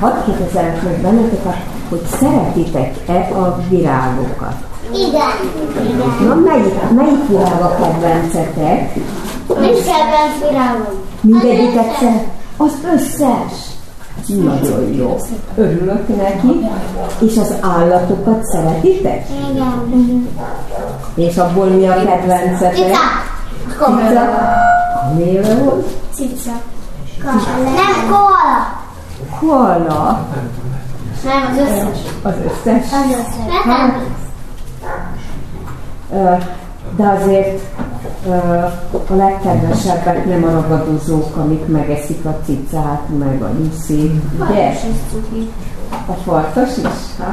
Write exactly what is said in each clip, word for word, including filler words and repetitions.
hadd kérdezem meg benneteket, hogy szeretitek-e a virágokat? Igen. Igen. Na, melyik, melyik virág a kedvencetek? Nincs kedvenc virágom. Mindegyiket szeret? Az összes. Nagyon jó. Örülök neki. És az állatokat szeretitek? Igen. És abból mi a kedvencetek? Cica. Cica. Kaméleon? Cica. Nem, koala. Koala. Nem, az összes. Az összes? Az összes. Nem. De azért a legkedvesebbek nem a ragadozók, amik megeszik a cicát, meg a nyuszit, ugye? A farkas is?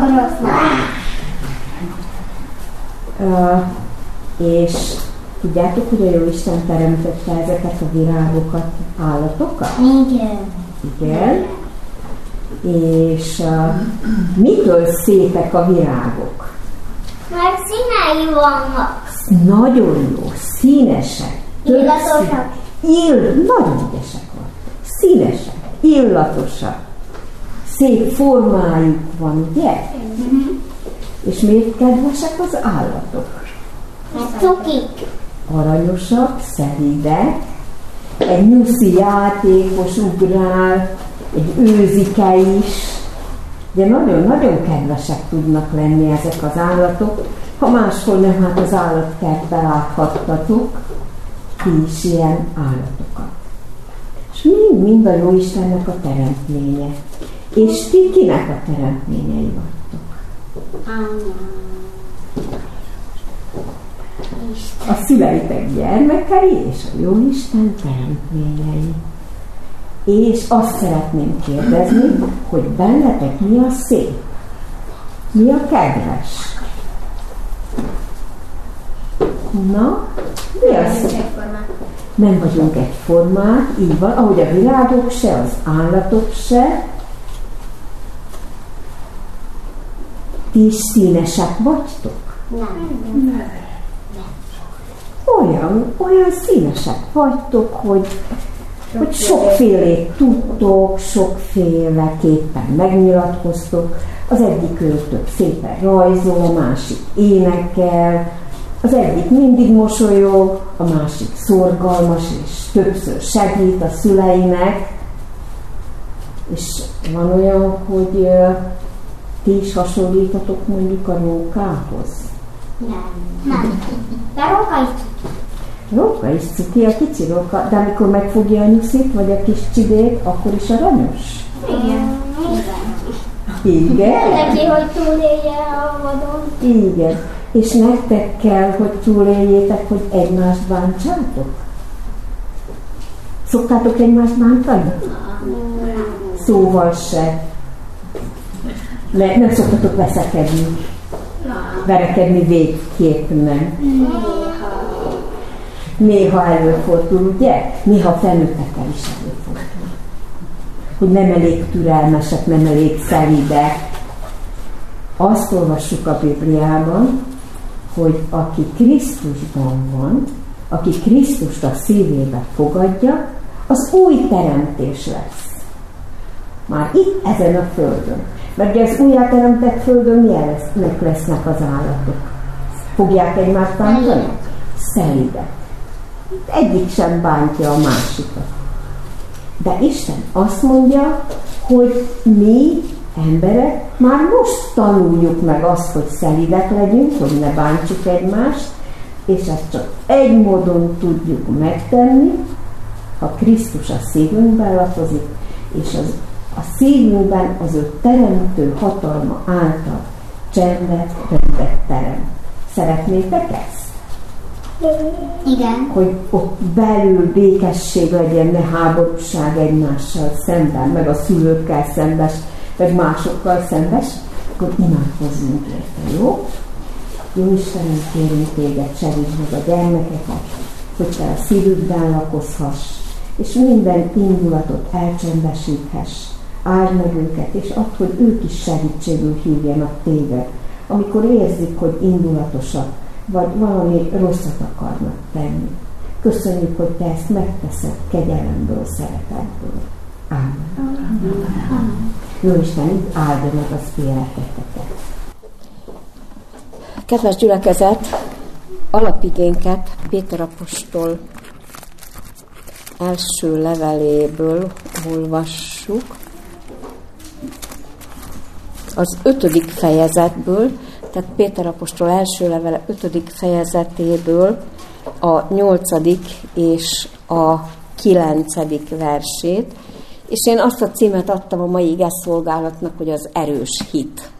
Uh, és tudjátok, hogy a Jóisten teremtette ezeket a virágokat, állatokat? Igen. Igen. És uh, mitől szépek a virágok? Mert színei vannak. Nagyon jó, színesek. Illatosak. Ill, nagyon ügyesek van. Színesek, illatosak. Szép formájuk van, ugye? Mm-hmm. És miért kedvesek az állatok? Mert cukik. Aranyosak, szelídek, egy nyuszi játékos ugrál, egy őzike is. De nagyon-nagyon kedvesek tudnak lenni ezek az állatok. Ha máshol nem, hát az állatkertben láthattatok ti is ilyen állatokat. És mind-mind a Jóistennek a teremtménye. És ti kinek a teremtményei vagytok? A szüleitek gyermekei és a Jóisten teremtményei. És azt szeretném kérdezni, hogy bennetek mi a szép? Mi a kedves? Na, mi az? Nem vagyunk egyformák, így van, ahogy a virágok se, az állatok se. Ti is színesek vagytok? Nem. Olyan, olyan színesek vagytok, hogy, hogy sokfélét tudtok, sokféleképpen megnyilatkoztok. Az egyik őtök szépen rajzol, a másik énekel, az egyik mindig mosolyog, a másik szorgalmas és többször segít a szüleinek. És van olyan, hogy uh, ti is hasonlítatok mondjuk a rókához? Nem. Nem. De róka is cuki. Róka is cuki, a kicsi róka, de amikor megfogja a nyuszit, vagy a kis csidét, akkor is aranyos? Igen. Igen? Neki, hogy túlélje a vadon. Igen. És nektek kell, hogy túléljétek, hogy egymást bántsátok? Szoktátok egymást bántani? Szóval se. Ne, nem szoktatok veszekedni. Verekedni végképp nem. Néha előfordul, ugye? Néha felnőttekkel is előfordul. Hogy nem elég türelmesek, nem elég szelídek. Azt olvassuk a Bibliában, hogy aki Krisztusban van, aki Krisztust a szívébe fogadja, az új teremtés lesz. Már itt, ezen a földön. Mert ugye az újjáteremtett földön milyen lesznek, lesznek az állatok? Fogják egymást bántani? Szelídek. Egyik sem bántja a másikat. De Isten azt mondja, hogy mi, emberek, már most tanuljuk meg azt, hogy szelídek legyünk, hogy ne bántsuk egymást, és ezt csak egy módon tudjuk megtenni, ha Krisztus a szívünkben lakozik, és az, a szívünkben az ő teremtő hatalma által csendet, rendet teremt. Szeretnétek ezt? Igen. Hogy ott belül békesség legyen, ne háborúság egymással szemben, meg a szülőkkel szembes, meg másokkal szembes, akkor imádkozzunk érte, jó? Jó Istenem, kérünk téged, segítsd meg a gyermekeket, hogy te a szívükben lakozhass, és minden indulatot elcsendesíthess, áld meg őket, és add, hogy ők is segítségül hívjanak téged, amikor érzik, hogy indulatosak, vagy valami rosszat akarnak tenni. Köszönjük, hogy te ezt megteszed kegyelemből, szeretetből. Ámen. Amen. Jóisten áldja meg az életeteket. Kedves gyülekezet, alapigénket Péter apostol első leveléből olvassuk, az ötödik fejezetből, tehát Péter apostol első levele ötödik fejezetéből a nyolcadik és a kilencedik versét, és én azt a címet adtam a mai igeszolgálatnak, hogy az erős hit.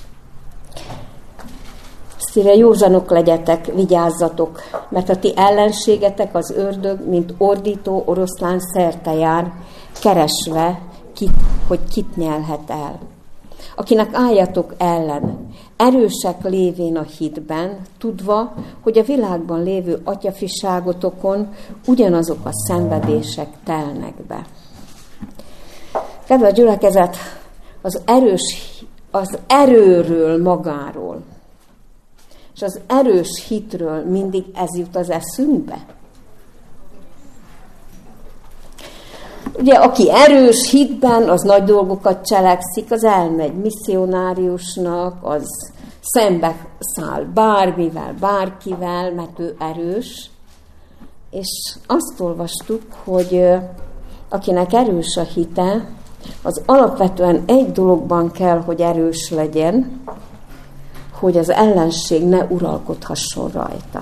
Szíre józanok legyetek, vigyázzatok, mert a ti ellenségetek az ördög, mint ordító oroszlán szerte jár, keresve, kit, hogy kit nyelhet el. Akinek álljatok ellen, erősek lévén a hitben, tudva, hogy a világban lévő atyafiságotokon ugyanazok a szenvedések telnek be. Kedves gyülekezet, az erős, az erőről magáról, és az erős hitről mindig ez jut az eszünkbe. Ugye, aki erős hitben, az nagy dolgokat cselekszik, az elmegy misszionáriusnak, az szembe száll bármivel, bárkivel, mert ő erős. És azt olvastuk, hogy akinek erős a hite, az alapvetően egy dologban kell, hogy erős legyen, hogy az ellenség ne uralkodhasson rajta.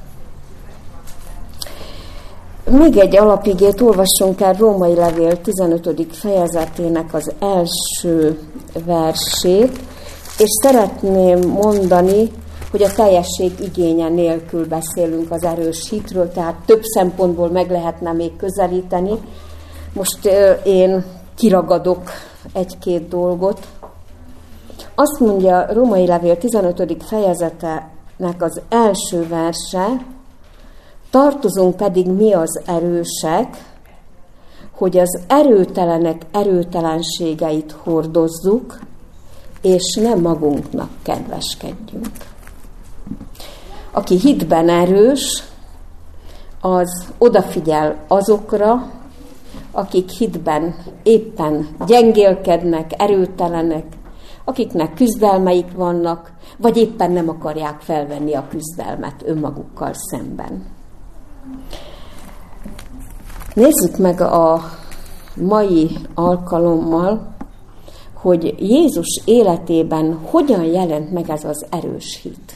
Még egy alapigét olvassunk el Római levél tizenötödik fejezetének az első versét, és szeretném mondani, hogy a teljesség igénye nélkül beszélünk az erős hitről, tehát több szempontból meg lehetne még közelíteni. Most én kiragadok egy-két dolgot. Azt mondja Római levél tizenötödik fejezetének az első verse, tartozunk pedig mi az erősek, hogy az erőtelenek erőtelenségeit hordozzuk, és nem magunknak kedveskedjünk. Aki hitben erős, az odafigyel azokra, akik hitben éppen gyengélkednek, erőtelenek, akiknek küzdelmeik vannak, vagy éppen nem akarják felvenni a küzdelmet önmagukkal szemben. Nézzük meg a mai alkalommal, hogy Jézus életében hogyan jelent meg ez az erős hit.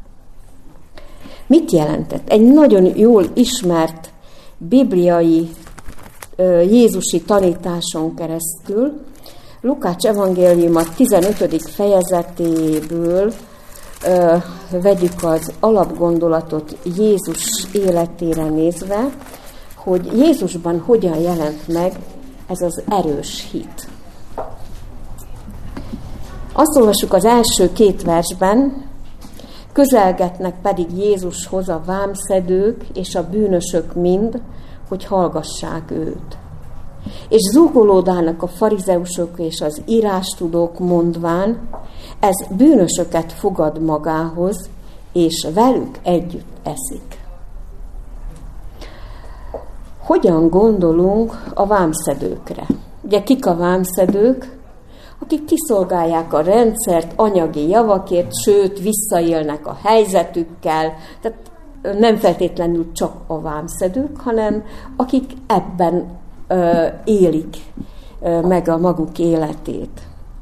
Mit jelentett? Egy nagyon jól ismert bibliai jézusi tanításon keresztül, Lukács evangéliuma tizenötödik fejezetéből ö, vegyük az alapgondolatot Jézus életére nézve, hogy Jézusban hogyan jelent meg ez az erős hit. Azt olvassuk az első két versben, közelgetnek pedig Jézushoz a vámszedők és a bűnösök mind, hogy hallgassák őt. És zúgolódának a farizeusok és az írástudók mondván, ez bűnösöket fogad magához, és velük együtt eszik. Hogyan gondolunk a vámszedőkre? Ugye kik a vámszedők? Akik kiszolgálják a rendszert anyagi javakért, sőt, visszaélnek a helyzetükkel, tehát nem feltétlenül csak a vámszedők, hanem akik ebben ö, élik ö, meg a maguk életét.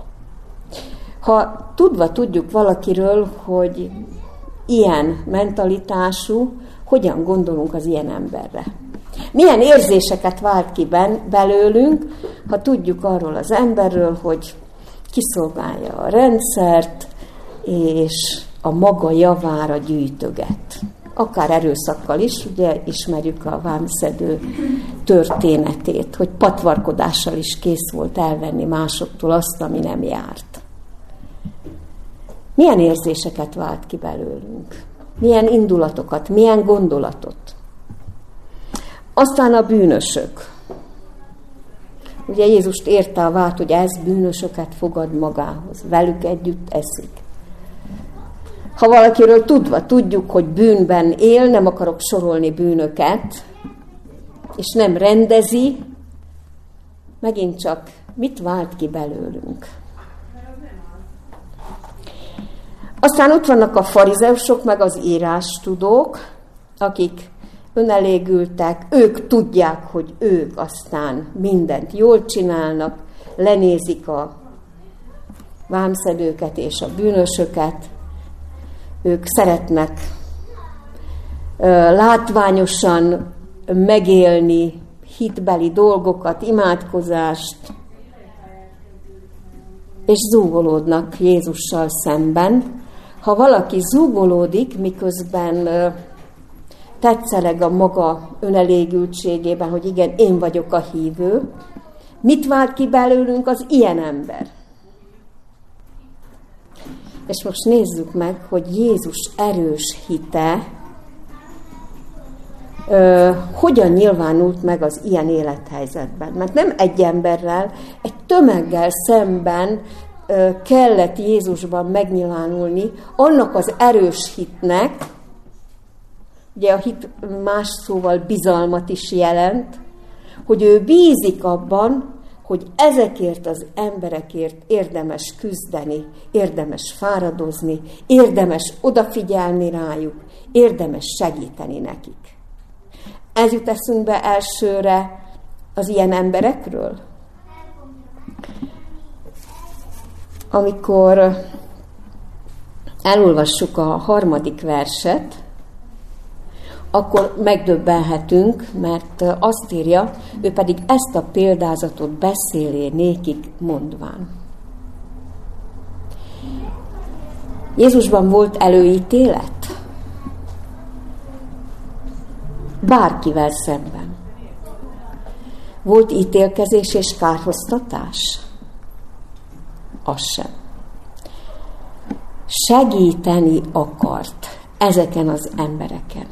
Ha tudva tudjuk valakiről, hogy ilyen mentalitású, hogyan gondolunk az ilyen emberre? Milyen érzéseket vált ki ben, belőlünk, ha tudjuk arról az emberről, hogy kiszolgálja a rendszert, és a maga javára gyűjtöget. Akár erőszakkal is, ugye ismerjük a vámszedő történetét, hogy patvarkodással is kész volt elvenni másoktól azt, ami nem járt. Milyen érzéseket vált ki belőlünk? Milyen indulatokat, milyen gondolatot? Aztán a bűnösök. Ugye Jézust érte a vád, hogy ez bűnösöket fogad magához, velük együtt eszik. Ha valakiről tudva tudjuk, hogy bűnben él, nem akarok sorolni bűnöket, és nem rendezi, megint csak mit vált ki belőlünk. Aztán ott vannak a farizeusok, meg az írástudók, akik önelégültek, ők tudják, hogy ők aztán mindent jól csinálnak, lenézik a vámszedőket és a bűnösöket, ők szeretnek ö, látványosan megélni hitbeli dolgokat, imádkozást, és zúgolódnak Jézussal szemben. Ha valaki zúgolódik, miközben ö, tetszeleg a maga önelégültségében, hogy igen, én vagyok a hívő, mit vált ki belőlünk az ilyen ember? És most nézzük meg, hogy Jézus erős hite ö, hogyan nyilvánult meg az ilyen élethelyzetben. Mert nem egy emberrel, egy tömeggel szemben ö, kellett Jézusban megnyilvánulni annak az erős hitnek, ugye a hit más szóval bizalmat is jelent, hogy ő bízik abban, hogy ezekért az emberekért érdemes küzdeni, érdemes fáradozni, érdemes odafigyelni rájuk, érdemes segíteni nekik. Ez jut eszünkbe elsőre az ilyen emberekről. Amikor elolvassuk a harmadik verset, akkor megdöbbenhetünk, mert azt írja, ő pedig ezt a példázatot beszélé nékik mondván. Jézusban volt előítélet? Bárkivel szemben. Volt ítélkezés és kárhoztatás? Az sem. Segíteni akart ezeken az embereken.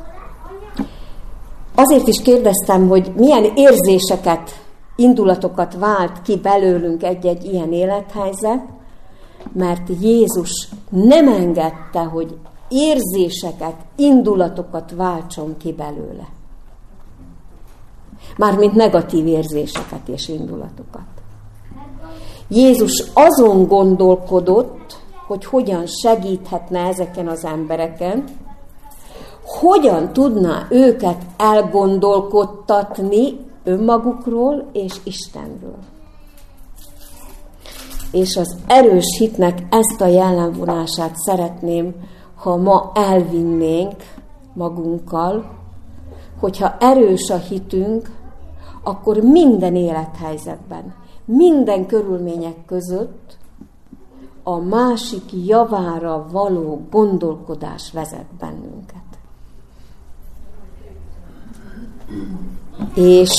Azért is kérdeztem, hogy milyen érzéseket, indulatokat vált ki belőlünk egy-egy ilyen élethelyzet, mert Jézus nem engedte, hogy érzéseket, indulatokat váltson ki belőle. Mármint negatív érzéseket és indulatokat. Jézus azon gondolkodott, hogy hogyan segíthetne ezeken az embereken, hogyan tudná őket elgondolkodtatni önmagukról és Istenről. És az erős hitnek ezt a jellemvonását szeretném, ha ma elvinnénk magunkkal, hogyha erős a hitünk, akkor minden élethelyzetben, minden körülmények között a másik javára való gondolkodás vezet bennünket. És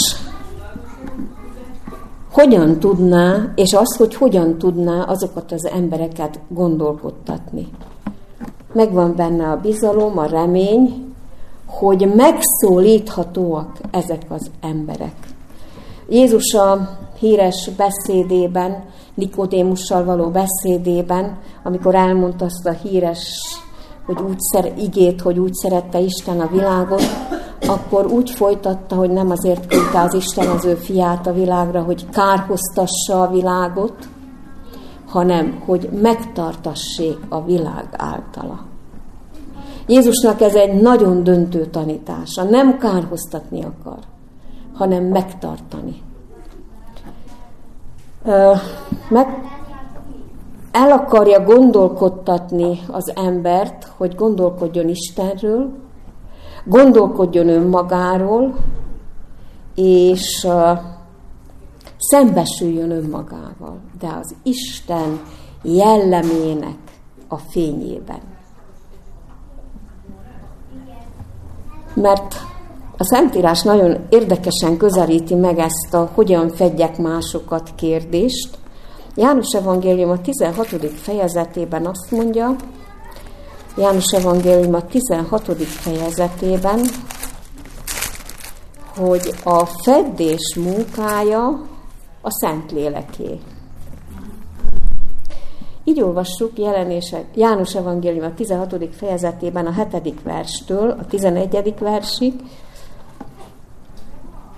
hogyan tudná, és az, hogy hogyan tudná azokat az embereket gondolkodtatni. Megvan benne a bizalom, a remény, hogy megszólíthatóak ezek az emberek. Jézus a híres beszédében, Nikodémussal való beszédében, amikor elmondta azt a híres hogy úgy szer, igét, hogy úgy szerette Isten a világot, akkor úgy folytatta, hogy nem azért küldte az Isten az ő fiát a világra, hogy kárhoztassa a világot, hanem hogy megtartassék a világ általa. Jézusnak ez egy nagyon döntő tanítása. Nem kárhoztatni akar, hanem megtartani. Meg el akarja gondolkodtatni az embert, hogy gondolkodjon Istenről, gondolkodjon önmagáról, és uh, szembesüljön önmagával, de az Isten jellemének a fényében. Mert a Szentírás nagyon érdekesen közelíti meg ezt a hogyan fedjek másokat kérdést. János Evangélium a tizenhatodik fejezetében azt mondja, János Evangélium a tizenhatodik fejezetében, hogy a feddés munkája a Szentléleké. Így olvassuk jelenések, János Evangélium a tizenhatodik fejezetében a hetedik verstől a tizenegyedik versig.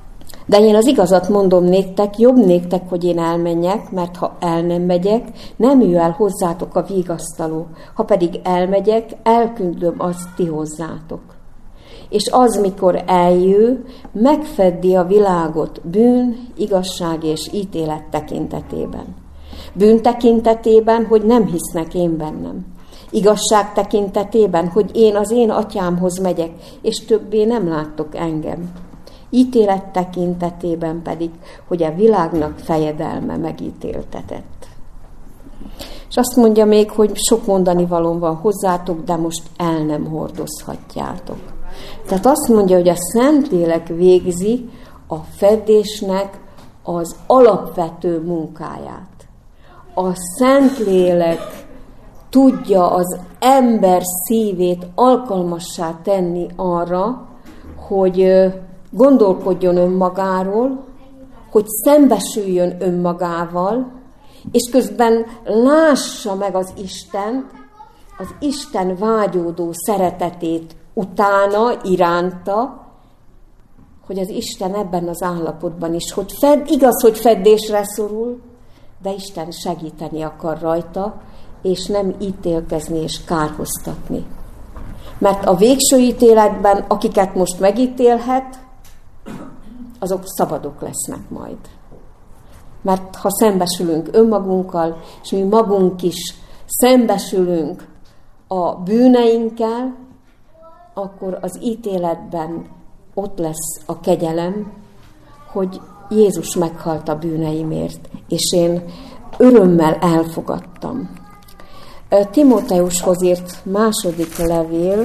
De én az igazat mondom néktek, jobb néktek, hogy én elmenjek, mert ha el nem megyek, nem jön el hozzátok a vigasztaló. Ha pedig elmegyek, elküldöm azt ti hozzátok. És az, mikor eljő, megfeddi a világot bűn, igazság és ítélet tekintetében. Bűn tekintetében, hogy nem hisznek én bennem. Igazság tekintetében, hogy én az én atyámhoz megyek, és többé nem láttok engem. Ítélet tekintetében pedig, hogy a világnak fejedelme megítéltetett. És azt mondja még, hogy sok mondani valóm van hozzátok, de most el nem hordozhatjátok. Tehát azt mondja, hogy a Szentlélek végzi a fedésnek az alapvető munkáját. A Szentlélek tudja az ember szívét alkalmassá tenni arra, hogy gondolkodjon önmagáról, hogy szembesüljön önmagával, és közben lássa meg az Istent, az Isten vágyódó szeretetét utána, iránta, hogy az Isten ebben az állapotban is, hogy fed, igaz, hogy feddésre szorul, de Isten segíteni akar rajta, és nem ítélkezni és kárhoztatni. Mert a végső ítéletben, akiket most megítélhet, azok szabadok lesznek majd. Mert ha szembesülünk önmagunkkal, és mi magunk is szembesülünk a bűneinkkel, akkor az ítéletben ott lesz a kegyelem, hogy Jézus meghalt a bűneimért, és én örömmel elfogadtam. Timóteushoz írt második levél,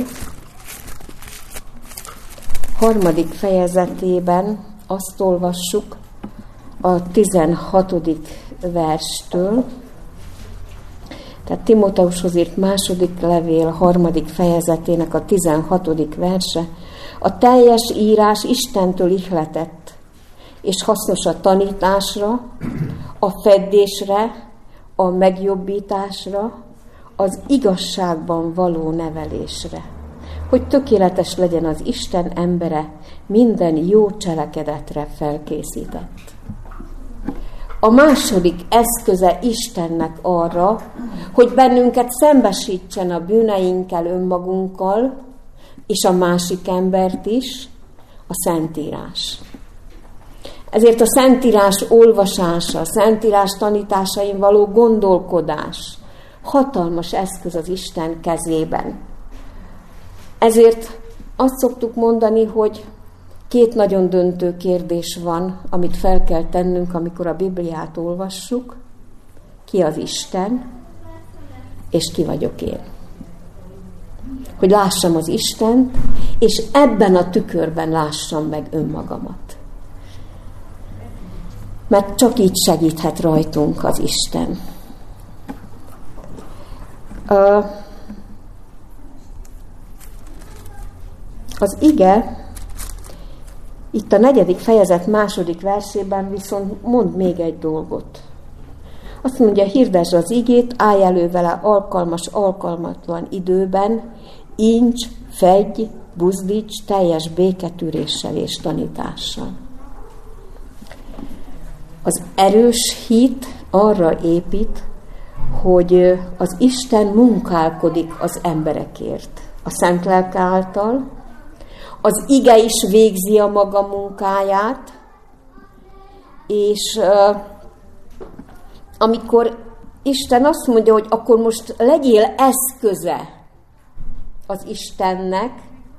harmadik fejezetében azt olvassuk a tizenhatodik verstől. Tehát Timóteushoz írt második levél, harmadik fejezetének a tizenhatodik verse. A teljes írás Istentől ihletett, és hasznos a tanításra, a feddésre, a megjobbításra, az igazságban való nevelésre, hogy tökéletes legyen az Isten embere, minden jó cselekedetre felkészített. A második eszköze Istennek arra, hogy bennünket szembesítsen a bűneinkkel, önmagunkkal, és a másik embert is, a Szentírás. Ezért a Szentírás olvasása, a Szentírás tanításain való gondolkodás hatalmas eszköz az Isten kezében. Ezért azt szoktuk mondani, hogy két nagyon döntő kérdés van, amit fel kell tennünk, amikor a Bibliát olvassuk. Ki az Isten, és ki vagyok én. Hogy lássam az Istent, és ebben a tükörben lássam meg önmagamat. Mert csak így segíthet rajtunk az Isten. Az ige itt a negyedik fejezet második versében viszont mond még egy dolgot. Azt mondja, hirdesd az igét, állj elő vele alkalmas, alkalmatlan időben, incs, fedj, buzdíts, teljes béketűréssel és tanítással. Az erős hit arra épít, hogy az Isten munkálkodik az emberekért. A Szentlélek által, az ige is végzi a maga munkáját, és uh, amikor Isten azt mondja, hogy akkor most legyél eszköze az Istennek,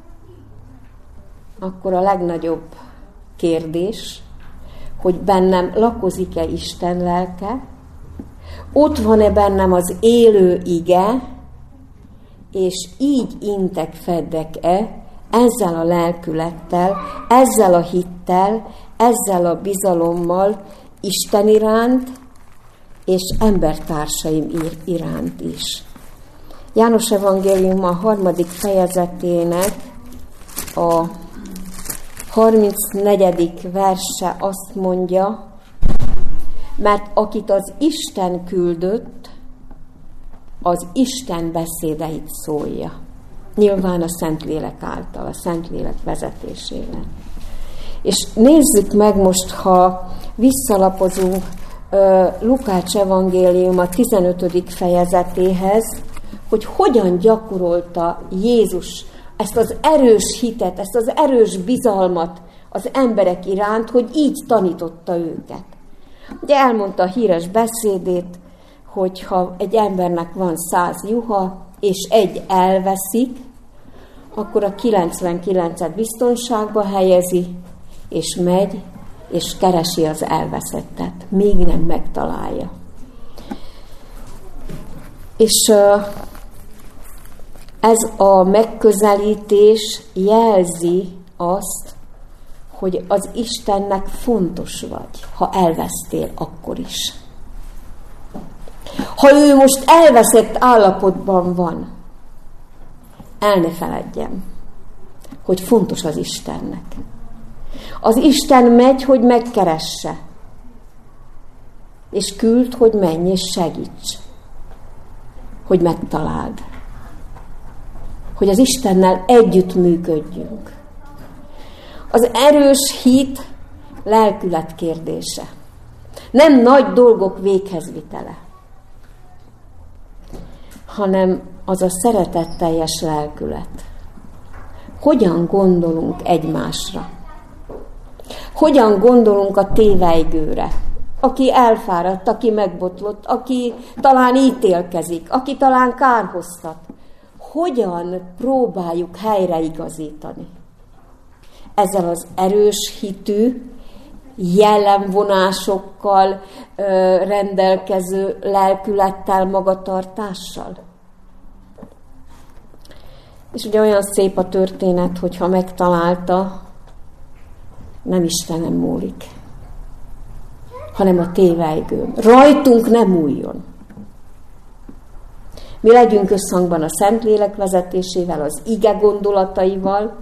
akkor a legnagyobb kérdés, hogy bennem lakozik-e Isten lelke, ott van-e bennem az élő ige, és így intek, feddek-e ezzel a lelkülettel, ezzel a hittel, ezzel a bizalommal Isten iránt, és embertársaim iránt is. János evangélium a harmadik fejezetének a harmincnegyedik verse azt mondja, mert akit az Isten küldött, az Isten beszédeit szólja. Nyilván a Szentlélek által, a Szentlélek vezetésével. És nézzük meg most, ha visszalapozunk Lukács evangélium a tizenötödik fejezetéhez, hogy hogyan gyakorolta Jézus ezt az erős hitet, ezt az erős bizalmat az emberek iránt, hogy így tanította őket. Ugye elmondta a híres beszédét, hogy ha egy embernek van száz juha, és egy elveszik, akkor a kilencvenkilencet biztonságba helyezi, és megy, és keresi az elveszettet, még nem megtalálja. És ez a megközelítés jelzi azt, hogy az Istennek fontos vagy, ha elvesztél, akkor is. Ha ő most elveszett állapotban van, el ne feledjem, hogy fontos az Istennek. Az Isten megy, hogy megkeresse, és küld, hogy menj és segíts, hogy megtaláld, hogy az Istennel együtt működjünk. Az erős hit lelkület kérdése. Nem nagy dolgok véghezvitele, hanem az a szeretetteljes lelkület. Hogyan gondolunk egymásra? Hogyan gondolunk a tévejgőre? Aki elfáradt, aki megbotlott, aki talán ítélkezik, aki talán kárhoztat. Hogyan próbáljuk helyreigazítani? Ezzel az erős hitű, jellemvonásokkal ö, rendelkező lelkülettel, magatartással. És ugye olyan szép a történet, hogyha megtalálta, nem Istenem múlik, hanem a tévejgőn. Rajtunk nem múljon. Mi legyünk összhangban a Szentlélek vezetésével, az ige gondolataival,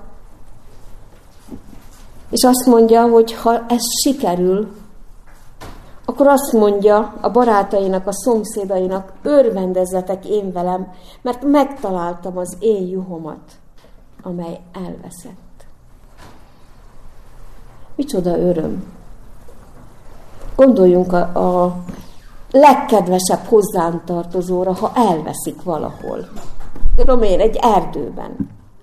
és azt mondja, hogy ha ez sikerül, akkor azt mondja a barátainak, a szomszédainak, örvendezzetek én velem, mert megtaláltam az én juhomat, amely elveszett. Micsoda öröm! Gondoljunk a, a legkedvesebb hozzánk tartozóra, ha elveszik valahol. Tudom én, egy erdőben.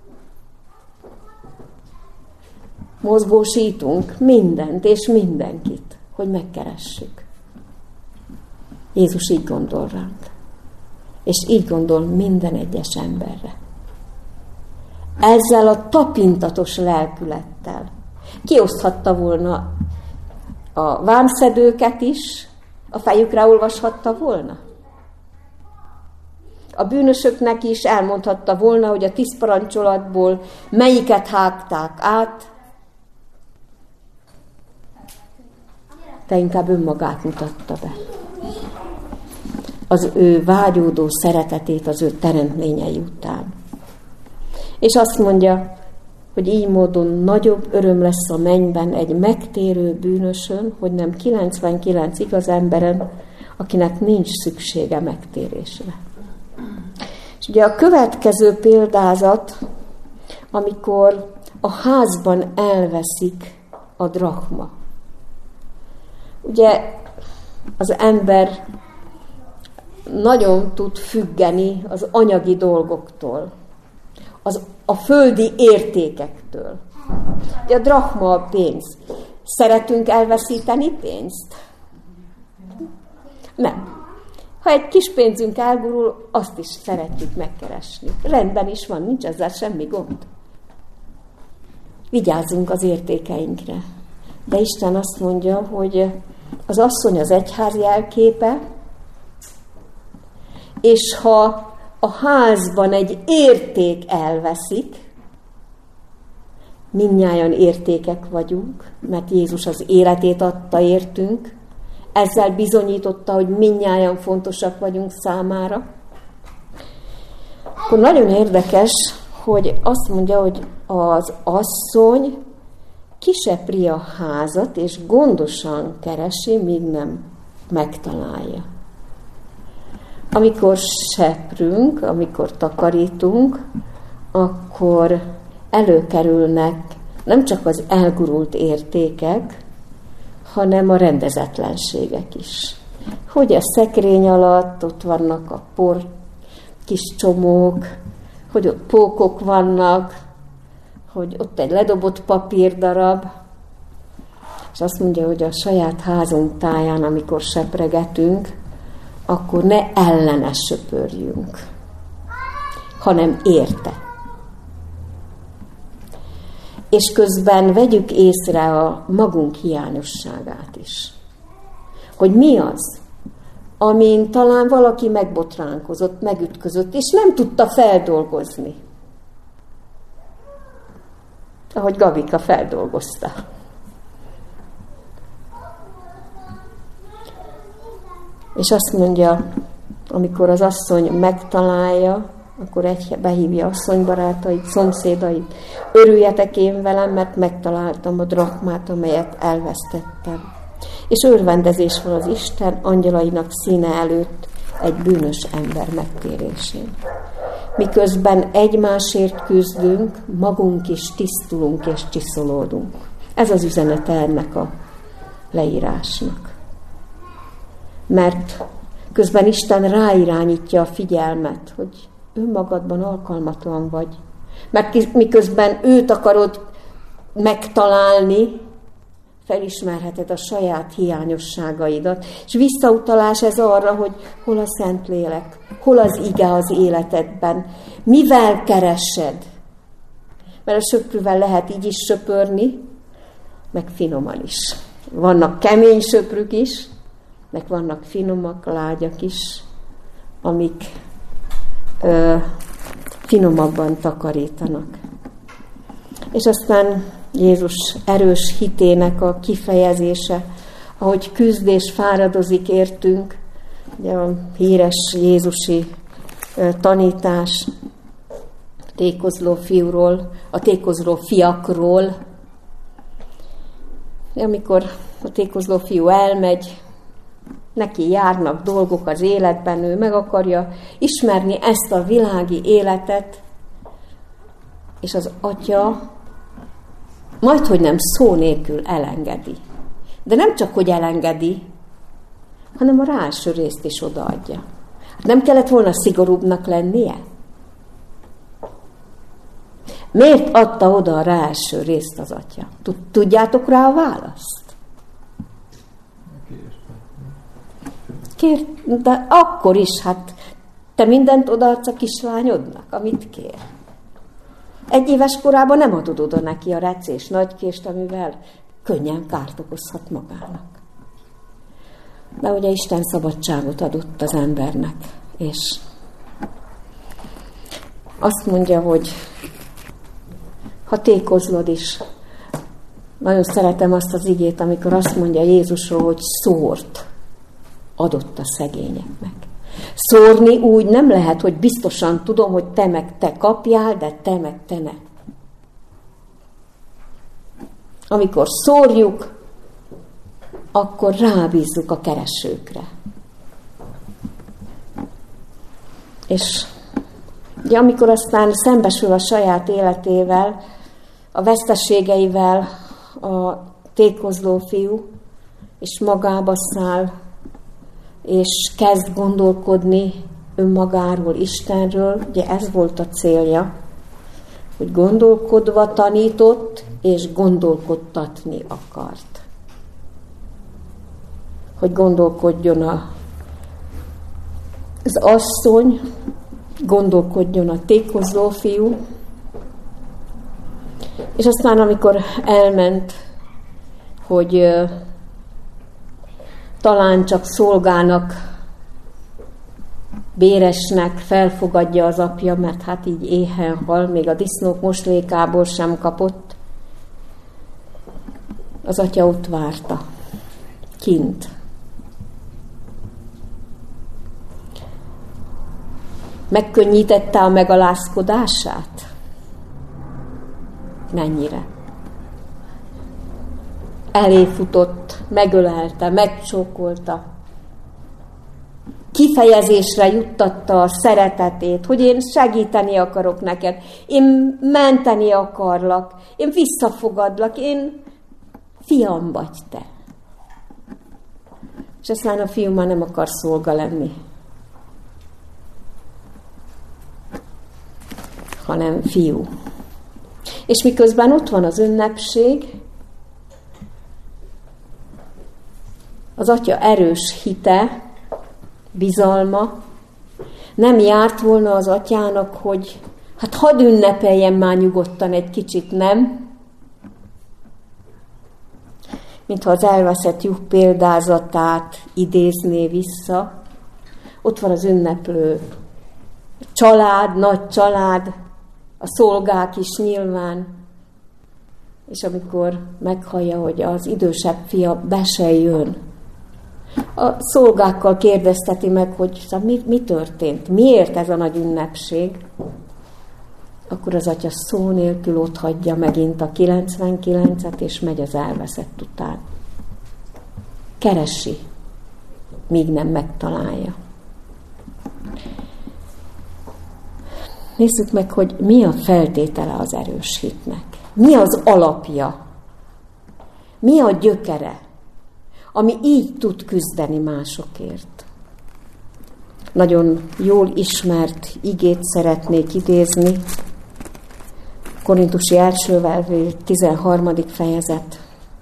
Mozgósítunk mindent és mindenkit, hogy megkeressük. Jézus így gondol ránk. És így gondol minden egyes emberre. Ezzel a tapintatos lelkülettel kioszthatta volna a vámszedőket is, a fejükre olvashatta volna. A bűnösöknek is elmondhatta volna, hogy a tíz parancsolatból melyiket hágták át, de inkább önmagát mutatta be. Az ő vágyódó szeretetét az ő teremtményei után. És azt mondja, hogy így módon nagyobb öröm lesz a mennyben egy megtérő bűnösön, hogy nem kilencvenkilenc igaz emberen, akinek nincs szüksége megtérésre. És ugye a következő példázat, amikor a házban elveszik a drachma. Ugye az ember nagyon tud függeni az anyagi dolgoktól, az, a földi értékektől. Ugye a drachma a pénz. Szeretünk elveszíteni pénzt? Nem. Ha egy kis pénzünk elgurul, azt is szeretjük megkeresni. Rendben is van, nincs ezzel semmi gond. Vigyázzunk az értékeinkre. De Isten azt mondja, hogy az asszony az egyház jelképe, és ha a házban egy érték elveszik, mindnyájan értékek vagyunk, mert Jézus az életét adta értünk, ezzel bizonyította, hogy mindnyájan fontosak vagyunk számára. Akkor nagyon érdekes, hogy azt mondja, hogy az asszony kisepri a házat, és gondosan keresi, míg nem megtalálja. Amikor seprünk, amikor takarítunk, akkor előkerülnek nem csak az elgurult értékek, hanem a rendezetlenségek is. Hogy a szekrény alatt ott vannak a por kis csomók, hogy ott pókok vannak, hogy ott egy ledobott papírdarab, és azt mondja, hogy a saját házunk táján, amikor sepregetünk, akkor ne ellene söpörjünk, hanem érte. És közben vegyük észre a magunk hiányosságát is. Hogy mi az, amin talán valaki megbotránkozott, megütközött, és nem tudta feldolgozni. Ahogy Gabika feldolgozta. És azt mondja, amikor az asszony megtalálja, akkor egy behívja asszonybarátait, szomszédait. Örüljetek én velem, mert megtaláltam a drachmát, amelyet elvesztettem. És örvendezés van az Isten angyalainak színe előtt egy bűnös ember megtérésén. Miközben egymásért küzdünk, magunk is tisztulunk és csiszolódunk. Ez az üzenete ennek a leírásnak. Mert közben Isten ráirányítja a figyelmet, hogy önmagadban alkalmatlan vagy. Mert miközben őt akarod megtalálni, felismerheted a saját hiányosságaidat. És visszautalás ez arra, hogy hol a Szentlélek, hol az ige az életedben, mivel keresed. Mert a söprűvel lehet így is söpörni, meg finoman is. Vannak kemény söprük is, meg vannak finomak, lágyak is, amik ö, finomabban takarítanak. És aztán Jézus erős hitének a kifejezése, ahogy küzd és fáradozik értünk, ugye a híres jézusi tanítás a tékozló fiúról, a tékozló fiakról. Amikor a tékozló fiú elmegy, neki járnak dolgok az életben, ő meg akarja ismerni ezt a világi életet, és az atya majdhogy nem szó nélkül elengedi. De nem csak, hogy elengedi, hanem a ráeső részt is odaadja. Nem kellett volna szigorúbbnak lennie? Miért adta oda a ráeső részt az atya? Tudjátok rá a választ? Kér, de akkor is, hát te mindent odaadsz a kislányodnak, amit kér. Egy éves korában nem adod oda neki a recés nagykést, amivel könnyen kárt okozhat magának. De ugye Isten szabadságot adott az embernek, és azt mondja, hogy ha tékozlod is, nagyon szeretem azt az igét, amikor azt mondja Jézusról, hogy szórt adott a szegényeknek. Szórni úgy nem lehet, hogy biztosan tudom, hogy te meg te kapjál, de te meg te ne. Amikor szórjuk, akkor rábízzuk a keresőkre. És ugye, amikor aztán szembesül a saját életével, a veszteségeivel a tékozló fiú, és magába száll, és kezd gondolkodni önmagáról, Istenről, ugye ez volt a célja, hogy gondolkodva tanított, és gondolkodtatni akart. Hogy gondolkodjon a, az asszony, gondolkodjon a tékozló fiú, és aztán, amikor elment, hogy talán csak szolgának, béresnek felfogadja az apja, mert hát így éhen hal, még a disznók moslékából sem kapott. Az atya ott várta, kint. Megkönnyítette a megalázkodását? Mennyire? Elé futott, megölelte, megcsókolta. kifejezésre juttatta a szeretetét, hogy én segíteni akarok neked, én menteni akarlak, én visszafogadlak, én fiam vagy te. És aztán a fiú már nem akar szolga lenni, hanem fiú. És miközben ott van az ünnepség, az atya erős hite, bizalma, nem járt volna az atyának, hogy hát hadd ünnepeljen már nyugodtan egy kicsit, nem? Mintha az elveszett juh példázatát idézné vissza. Ott van az ünneplő család, nagy család, a szolgák is nyilván, és amikor meghallja, hogy az idősebb fia be se jön, a szolgákkal kérdezteti meg, hogy mi, mi történt, miért ez a nagy ünnepség, akkor az atya szó nélkül ott hagyja megint a kilencvenkilencet, és megy az elveszett után. Keresi, míg nem megtalálja. Nézzük meg, hogy mi a feltétele az erős hitnek. Mi az alapja? Mi a gyökere, ami így tud küzdeni másokért? Nagyon jól ismert igét szeretnék idézni. Korintusi első levél tizenharmadik fejezet.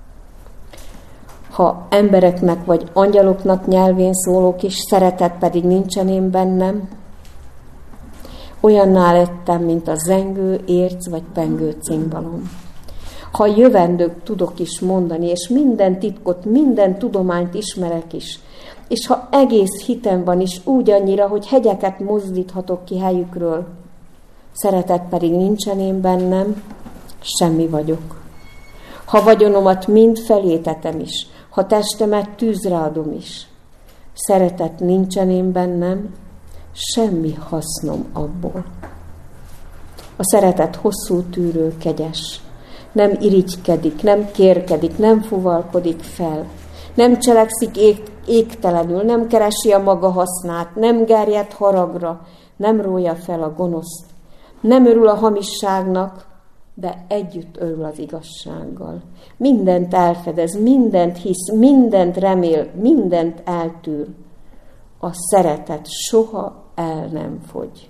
Ha embereknek vagy angyaloknak nyelvén szólok is, szeretet pedig nincsen én bennem, olyanná lettem, mint a zengő, érc vagy pengő cimbalom. Ha jövendők tudok is mondani, és minden titkot, minden tudományt ismerek is, és ha egész hitem van is úgy annyira, hogy hegyeket mozdíthatok ki helyükről, szeretet pedig nincsen én bennem, semmi vagyok. Ha vagyonomat mind felétetem is, ha testemet tűzre adom is, szeretet nincsen én bennem, semmi hasznom abból. A szeretet hosszú tűrő, kegyes, nem irigykedik, nem kérkedik, nem fuvalkodik fel, nem cselekszik ég, égtelenül, nem keresi a maga hasznát, nem gerjed haragra, nem rója fel a gonoszt, nem örül a hamisságnak, de együtt örül az igazsággal. Mindent elfedez, mindent hisz, mindent remél, mindent eltűr. A szeretet soha el nem fogy.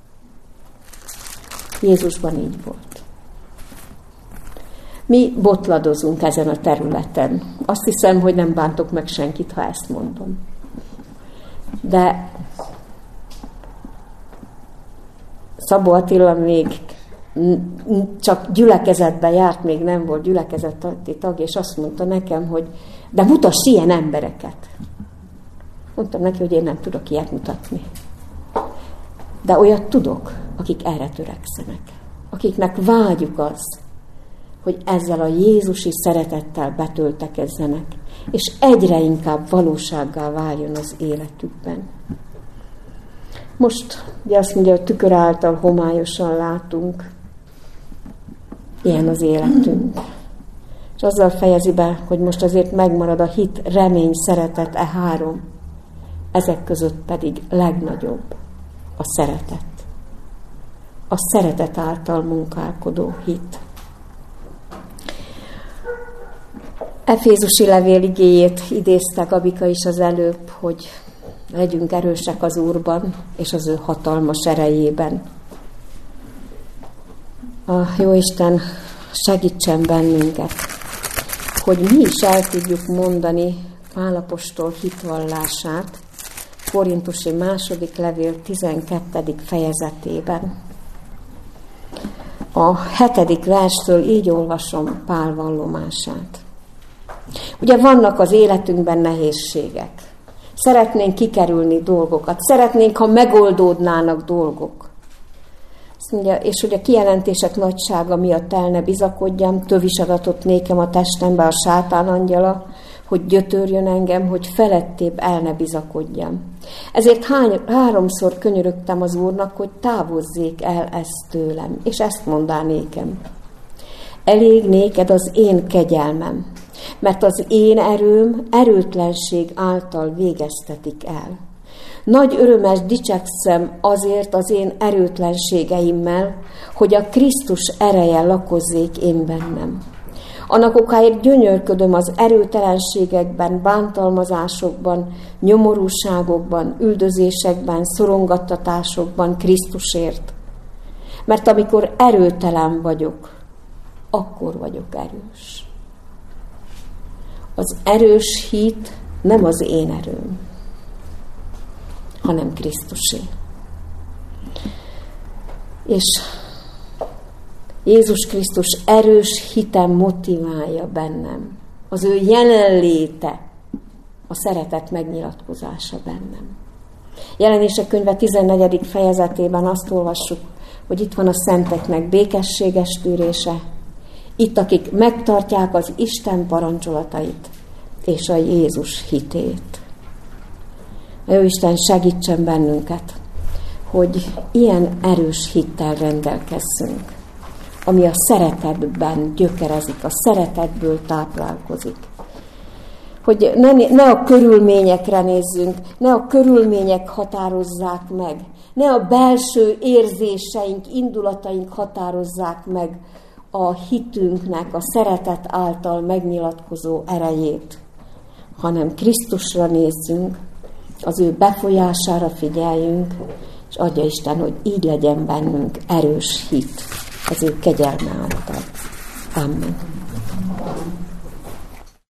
Jézusban így volt. Mi botladozunk ezen a területen. Azt hiszem, hogy nem bántok meg senkit, ha ezt mondom. De Szabó Attila még csak gyülekezetben járt, még nem volt gyülekezeti tag, és azt mondta nekem, hogy de mutass ilyen embereket. Mondtam neki, hogy én nem tudok ilyet mutatni. De olyat tudok, akik erre törekszenek. Akiknek vágyuk az, hogy ezzel a jézusi szeretettel betöltekezzenek, és egyre inkább valósággá váljon az életükben. Most ugye azt mondja, hogy tükör által homályosan látunk. Ilyen az életünk. És azzal fejezi be, hogy most azért megmarad a hit, remény, szeretet, e három. Ezek között pedig legnagyobb a szeretet. A szeretet által munkálkodó hit. Efézusi levél igéjét idézte Gabika is az előbb, hogy legyünk erősek az Úrban és az ő hatalmas erejében. A Jóisten segítsen bennünket, hogy mi is el tudjuk mondani Pál apostol hitvallását Korintusi második levél tizenkettedik fejezetében. A hetedik verstől így olvasom Pál vallomását. Ugye vannak az életünkben nehézségek. Szeretnénk kikerülni dolgokat. Szeretnénk, ha megoldódnának dolgok. Azt mondja, és hogy a kijelentések nagysága miatt el ne bizakodjam, tövis adatot nékem a testembe a sátán angyala, hogy gyötörjön engem, hogy felettébb el ne bizakodjam. Ezért hány, háromszor könyörögtem az Úrnak, hogy távozzék el ezt tőlem, és ezt mondá nékem. Elég néked az én kegyelmem, mert az én erőm erőtlenség által végeztetik el. Nagy örömes dicsekszem azért az én erőtlenségeimmel, hogy a Krisztus ereje lakozzék én bennem. Annak okáért gyönyörködöm az erőtelenségekben, bántalmazásokban, nyomorúságokban, üldözésekben, szorongattatásokban Krisztusért. Mert amikor erőtelen vagyok, akkor vagyok erős. Az erős hit nem az én erőm, hanem Krisztusé. És Jézus Krisztus erős hite motiválja bennem. Az ő jelenléte, a szeretet megnyilatkozása bennem. Jelenések könyve tizennegyedik fejezetében azt olvassuk, hogy itt van a szenteknek békességes tűrése, itt akik megtartják az Isten parancsolatait és a Jézus hitét. A Jóisten segítsen bennünket, hogy ilyen erős hittel rendelkezzünk, ami a szeretetben gyökerezik, a szeretetből táplálkozik. Hogy ne, ne a körülményekre nézzünk, ne a körülmények határozzák meg, ne a belső érzéseink, indulataink határozzák meg a hitünknek, a szeretet által megnyilatkozó erejét, hanem Krisztusra nézzünk, az ő befolyására figyeljünk, és adja Isten, hogy így legyen bennünk erős hit az ő kegyelme által. Amen.